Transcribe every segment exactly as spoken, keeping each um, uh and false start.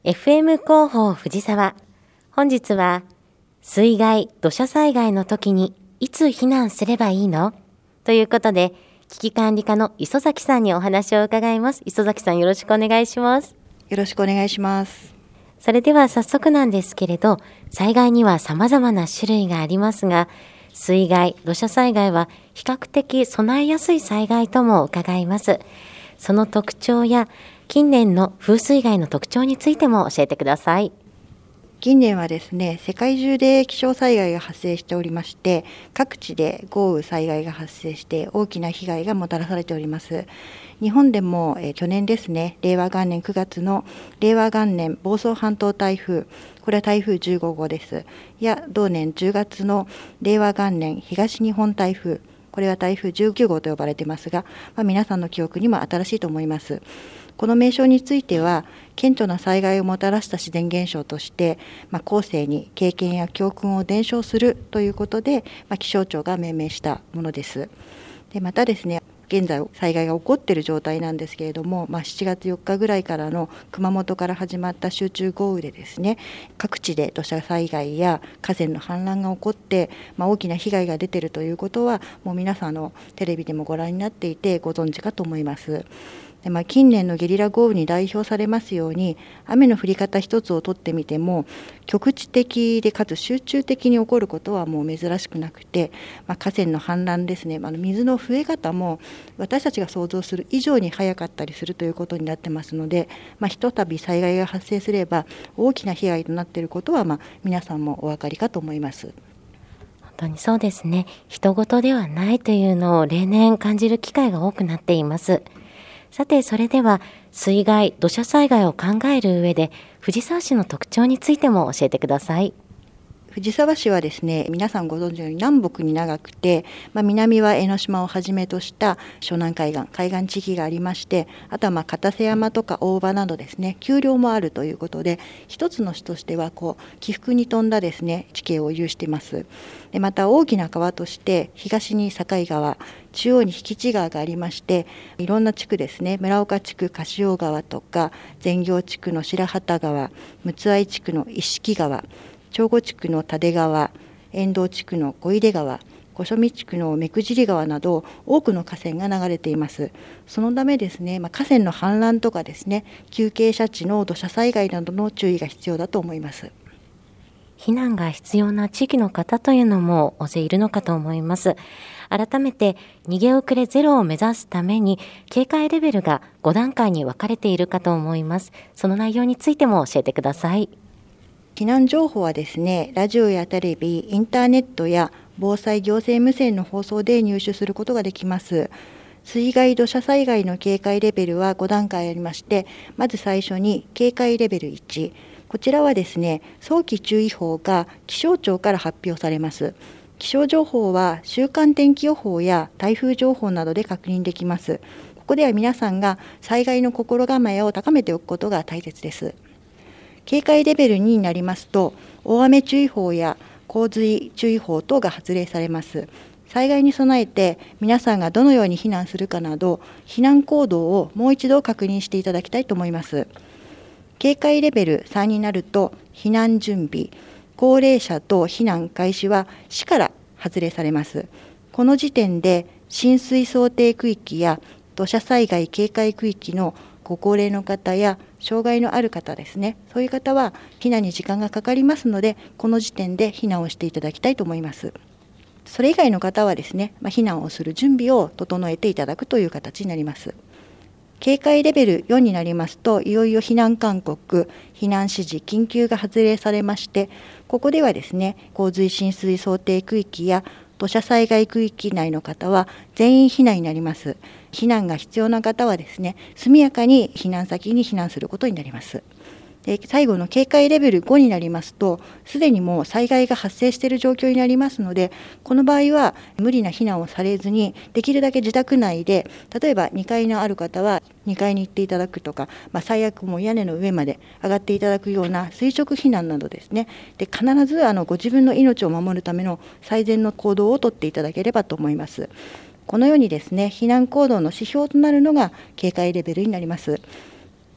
エフエム 広報藤沢。本日は水害・土砂災害の時にいつ避難すればいいのということで、危機管理課の磯崎さんにお話を伺います。磯崎さん、よろしくお願いします。 よろしくお願いします。 それでは早速なんですけれど、災害には様々な種類がありますが、水害・土砂災害は比較的備えやすい災害とも伺います。その特徴や近年の風水害の特徴についても教えてください。 近年はですね、世界中で気象災害が発生しておりまして、各地で豪雨災害が発生して大きな被害がもたらされております。日本でも、えー、去年ですね、令和元年くがつの令和元年房総半島台風、これは台風じゅうごごうです。や同年じゅうがつの令和元年東日本台風、これは台風じゅうきゅうごうと呼ばれていますが、まあ、皆さんの記憶にも新しいと思います。この名称については、顕著な災害をもたらした自然現象として、まあ、後世に経験や教訓を伝承するということで、まあ、気象庁が命名したものです。でまたですね、現在災害が起こっている状態なんですけれども、まあ、しちがつよっかぐらいからの熊本から始まった集中豪雨でですね、各地で土砂災害や河川の氾濫が起こって、まあ、大きな被害が出ているということは、もう皆さんのテレビでもご覧になっていてご存知かと思います。でまあ、近年のゲリラ豪雨に代表されますように、雨の降り方一つをとってみても局地的でかつ集中的に起こることはもう珍しくなくて、まあ、河川の氾濫ですね、あの水の増え方も私たちが想像する以上に早かったりするということになってますので、まあ、ひとたび災害が発生すれば大きな被害となっていることは、まあ、皆さんもお分かりかと思います。 本当にそうですね。人事ではないというのを例年感じる機会が多くなっています。さて、それでは水害・土砂災害を考える上で藤沢市の特徴についても教えてください。 藤沢市はですね、皆さんご存知のように南北に長くて、まあ、南は江ノ島をはじめとした湘南海岸、海岸地域がありまして、あとはまあ片瀬山とか大場などですね、丘陵もあるということで、一つの市としてはこう起伏に富んだですね、地形を有しています。でまた大きな川として東に境川、中央に引地川がありまして、いろんな地区ですね、村岡地区柏尾川とか善行地区の白旗川、陸奥愛地区の一色川、長後地区の蓼川、遠藤地区の小出川、小所見地区の目久尻川など多くの河川が流れています。そのためですね、まあ、河川の氾濫とかですね、急傾斜地の土砂災害などの注意が必要だと思います。 避難が必要な地域の方というのも大勢いるのかと思います。改めて逃げ遅れゼロを目指すために警戒レベルがごだんかいに分かれているかと思います。その内容についても教えてください。 避難情報はですね、ラジオやテレビ、インターネットや防災行政無線の放送で入手することができます。水害・土砂災害の警戒レベルはごだんかいありまして、まず最初に警戒レベルいち、こちらはですね、早期注意報が気象庁から発表されます。気象情報は週間天気予報や台風情報などで確認できます。ここでは皆さんが災害の心構えを高めておくことが大切です。警戒レベルにになりますと、大雨注意報や洪水注意報等が発令されます。災害に備えて皆さんがどのように避難するかなど、避難行動をもう一度確認していただきたいと思います。警戒レベルさんになると、避難準備、高齢者等避難開始は市から発令されます。この時点で浸水想定区域や土砂災害警戒区域のご高齢の方や障害のある方ですね、そういう方は避難に時間がかかりますので、この時点で避難をしていただきたいと思います。それ以外の方はですね、まあ、避難をする準備を整えていただくという形になります。警戒レベルよんになりますと、いよいよ避難勧告、避難指示、緊急が発令されまして、ここではですね、洪水浸水想定区域や土砂災害区域内の方は全員避難になります。避難が必要な方はですね、速やかに避難先に避難することになります。で最後の警戒レベルごになりますと、すでにもう災害が発生している状況になりますので、この場合は無理な避難をされずに、できるだけ自宅内で、例えばにかいのある方はにかいに行っていただくとか、まあ、最悪もう屋根の上まで上がっていただくような垂直避難などですね、で必ずあのご自分の命を守るための最善の行動をとっていただければと思います。このようにですね、避難行動の指標となるのが警戒レベルになります。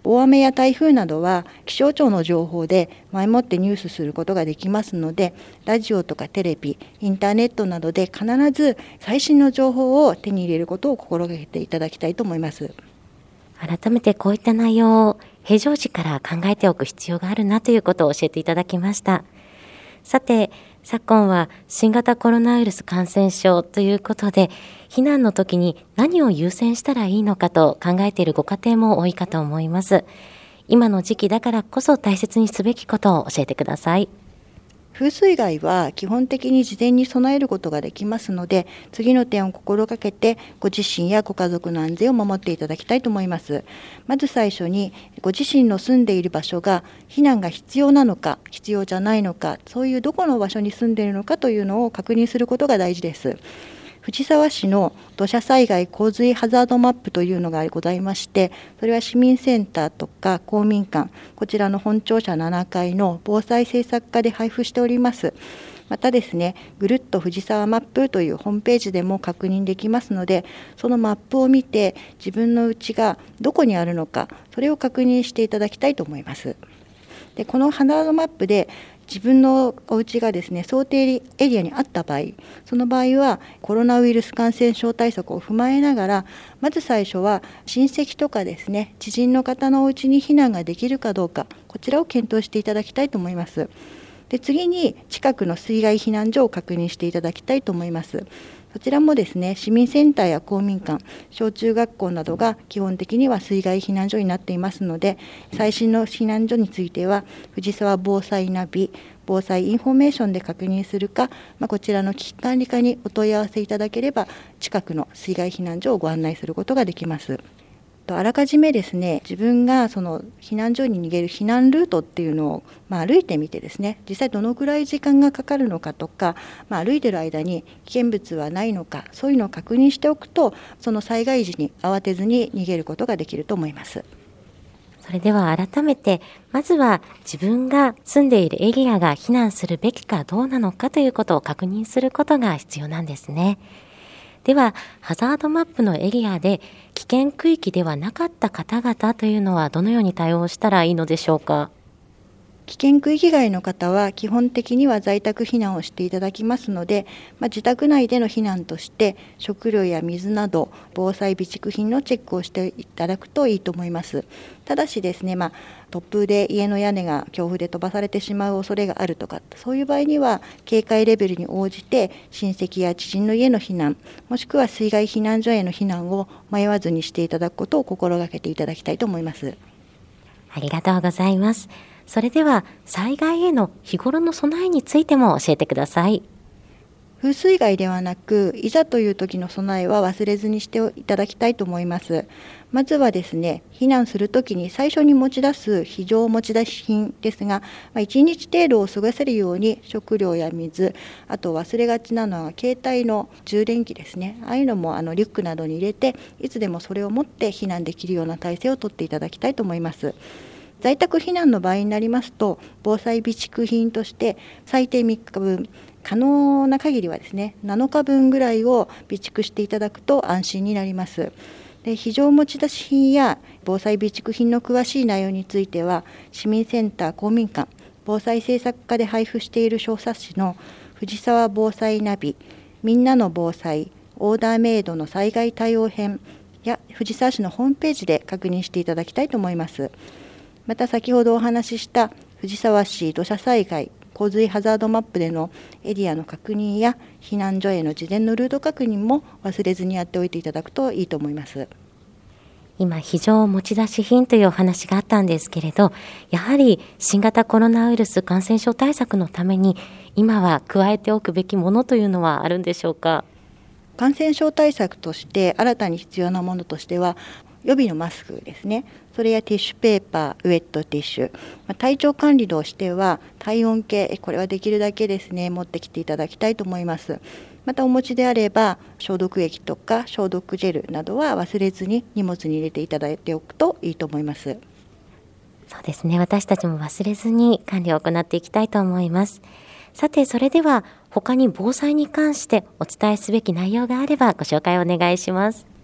大雨や台風などは気象庁の情報で前もってニュースすることができますので、ラジオとかテレビ、インターネットなどで必ず最新の情報を手に入れることを心がけていただきたいと思います。 改めてこういった内容を平常時から考えておく必要があるなということを教えていただきました。さて、昨今は新型コロナウイルス感染症ということで、避難の時に何を優先したらいいのかと考えているご家庭も多いかと思います。今の時期だからこそ大切にすべきことを教えてください。 風水害は基本的に事前に備えることができますので、次の点を心がけてご自身やご家族の安全を守っていただきたいと思います。まず最初にご自身の住んでいる場所が避難が必要なのか必要じゃないのか、そういうどこの場所に住んでいるのかというのを確認することが大事です。藤沢市の土砂災害洪水ハザードマップというのがございまして、それは市民センターとか公民館、こちらの本庁舎ななかいの防災政策課で配布しております。またですね、ぐるっと藤沢マップというホームページでも確認できますので、そのマップを見て自分の家がどこにあるのか、それを確認していただきたいと思います。で、このハザードマップで自分のお家がですね、想定エリアにあった場合、その場合はコロナウイルス感染症対策を踏まえながら、まず最初は親戚とかですね、知人の方のお家に避難ができるかどうか、こちらを検討していただきたいと思います。で、次に近くの水害避難所を確認していただきたいと思います。そちらもですね、市民センターや公民館、小中学校などが基本的には水害避難所になっていますので、最新の避難所については藤沢防災ナビ、防災インフォメーションで確認するか、まあ、こちらの危機管理課にお問い合わせいただければ近くの水害避難所をご案内することができます。あらかじめですね、自分がその避難所に逃げる避難ルートっていうのを、まあ、歩いてみてですね、実際どのくらい時間がかかるのかとか、まあ、歩いてる間に危険物はないのか、そういうのを確認しておくと、その災害時に慌てずに逃げることができると思います。 それでは改めて、まずは自分が住んでいるエリアが避難するべきかどうなのかということを確認することが必要なんですね。では、ハザードマップのエリアで危険区域ではなかった方々というのはどのように対応したらいいのでしょうか。 危険区域外の方は基本的には在宅避難をしていただきますので、まあ、自宅内での避難として食料や水など防災備蓄品のチェックをしていただくといいと思います。ただしですね、まあ、突風で家の屋根が強風で飛ばされてしまう恐れがあるとか、そういう場合には警戒レベルに応じて親戚や知人の家の避難、もしくは水害避難所への避難を迷わずにしていただくことを心がけていただきたいと思います。 ありがとうございます。それでは災害への日頃の備えについても教えてください。 風水害ではなく、いざという時の備えは忘れずにしていただきたいと思います。まずはですね、避難する時に最初に持ち出す非常持ち出し品ですが、まあ、いちにち程度を過ごせるように食料や水、あと忘れがちなのは携帯の充電器ですね、ああいうのもあのリュックなどに入れて、いつでもそれを持って避難できるような体制をとっていただきたいと思います。在宅避難の場合になりますと、防災備蓄品として最低みっかぶん、可能な限りはですね、なのかぶんぐらいを備蓄していただくと安心になります。で、非常持ち出し品や防災備蓄品の詳しい内容については、市民センター公民館、防災政策課で配布している小冊子の藤沢防災ナビ、みんなの防災、オーダーメイドの災害対応編や藤沢市のホームページで確認していただきたいと思います。また先ほどお話しした藤沢市土砂災害洪水ハザードマップでのエリアの確認や避難所への事前のルート確認も忘れずにやっておいていただくといいと思います。 今、非常持ち出し品というお話があったんですけれど、やはり新型コロナウイルス感染症対策のために今は加えておくべきものというのはあるんでしょうか。 感染症対策として新たに必要なものとしては、予備のマスクですね、それやティッシュペーパー、ウェットティッシュ、体調管理としては体温計、これはできるだけですね持ってきていただきたいと思います。またお持ちであれば消毒液とか消毒ジェルなどは忘れずに荷物に入れていただいておくといいと思います。 そうですね、私たちも忘れずに管理を行っていきたいと思います。さて、それでは他に防災に関してお伝えすべき内容があればご紹介お願いします。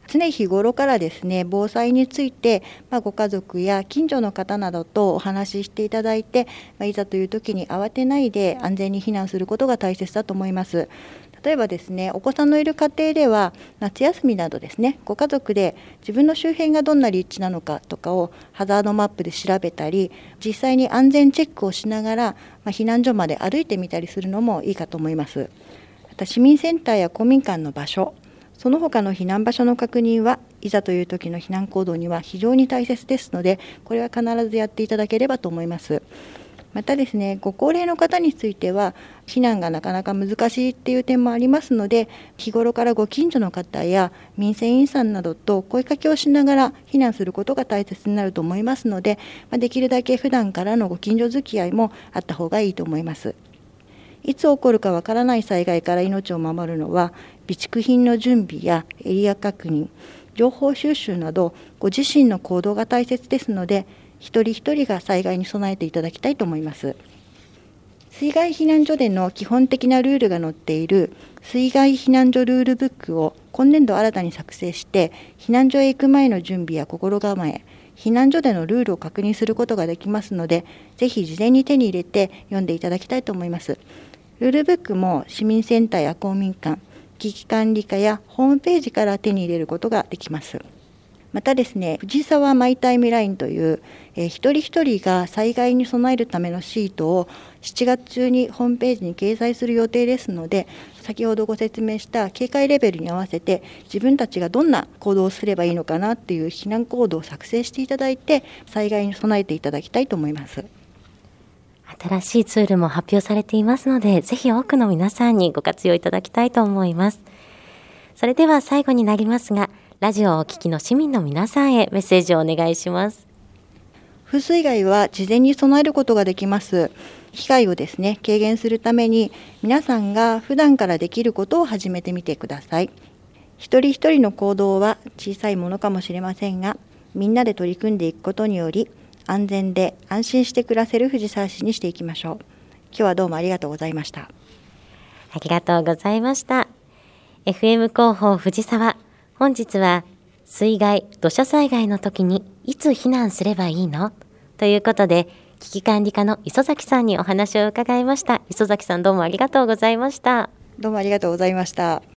常日頃からですね、防災について、まあ、ご家族や近所の方などとお話ししていただいて、まあ、いざという時に慌てないで安全に避難することが大切だと思います。例えばですね、お子さんのいる家庭では夏休みなどですね、ご家族で自分の周辺がどんな立地なのかとかをハザードマップで調べたり、実際に安全チェックをしながら、まあ、避難所まで歩いてみたりするのもいいかと思います。また市民センターや公民館の場所、その他の避難場所の確認はいざという時の避難行動には非常に大切ですので、これは必ずやっていただければと思います。またですね、ご高齢の方については避難がなかなか難しいっていう点もありますので、日頃からご近所の方や民生委員さんなどと声かけをしながら避難することが大切になると思いますので、できるだけ普段からのご近所付き合いもあった方がいいと思います。いつ起こるかわからない災害から命を守るのは、備蓄品の準備やエリア確認、情報収集などご自身の行動が大切ですので、一人一人が災害に備えていただきたいと思います。水害避難所での基本的なルールが載っている水害避難所ルールブックを今年度新たに作成して、避難所へ行く前の準備や心構え、避難所でのルールを確認することができますので、ぜひ事前に手に入れて読んでいただきたいと思います。ルールブックも市民センターや公民館、危機管理課やホームページから手に入れることができます。またですね、藤沢マイタイムラインという、えー、一人一人が災害に備えるためのシートをしちがつ中にホームページに掲載する予定ですので、先ほどご説明した警戒レベルに合わせて自分たちがどんな行動をすればいいのかなっていう避難行動を作成していただいて、災害に備えていただきたいと思います。 新しいツールも発表されていますので、ぜひ多くの皆さんにご活用いただきたいと思います。それでは最後になりますが、ラジオをお聞きの市民の皆さんへメッセージをお願いします。 風水害は事前に備えることができます。被害をですね、軽減するために皆さんが普段からできることを始めてみてください。一人一人の行動は小さいものかもしれませんが、みんなで取り組んでいくことにより安全で安心して暮らせる藤沢市にしていきましょう。今日はどうもありがとうございました。 ありがとうございました。エフエム 広報藤沢、本日は水害・土砂災害の時にいつ避難すればいいのということで、危機管理課の磯崎さんにお話を伺いました。磯崎さん、どうもありがとうございました。 どうもありがとうございました。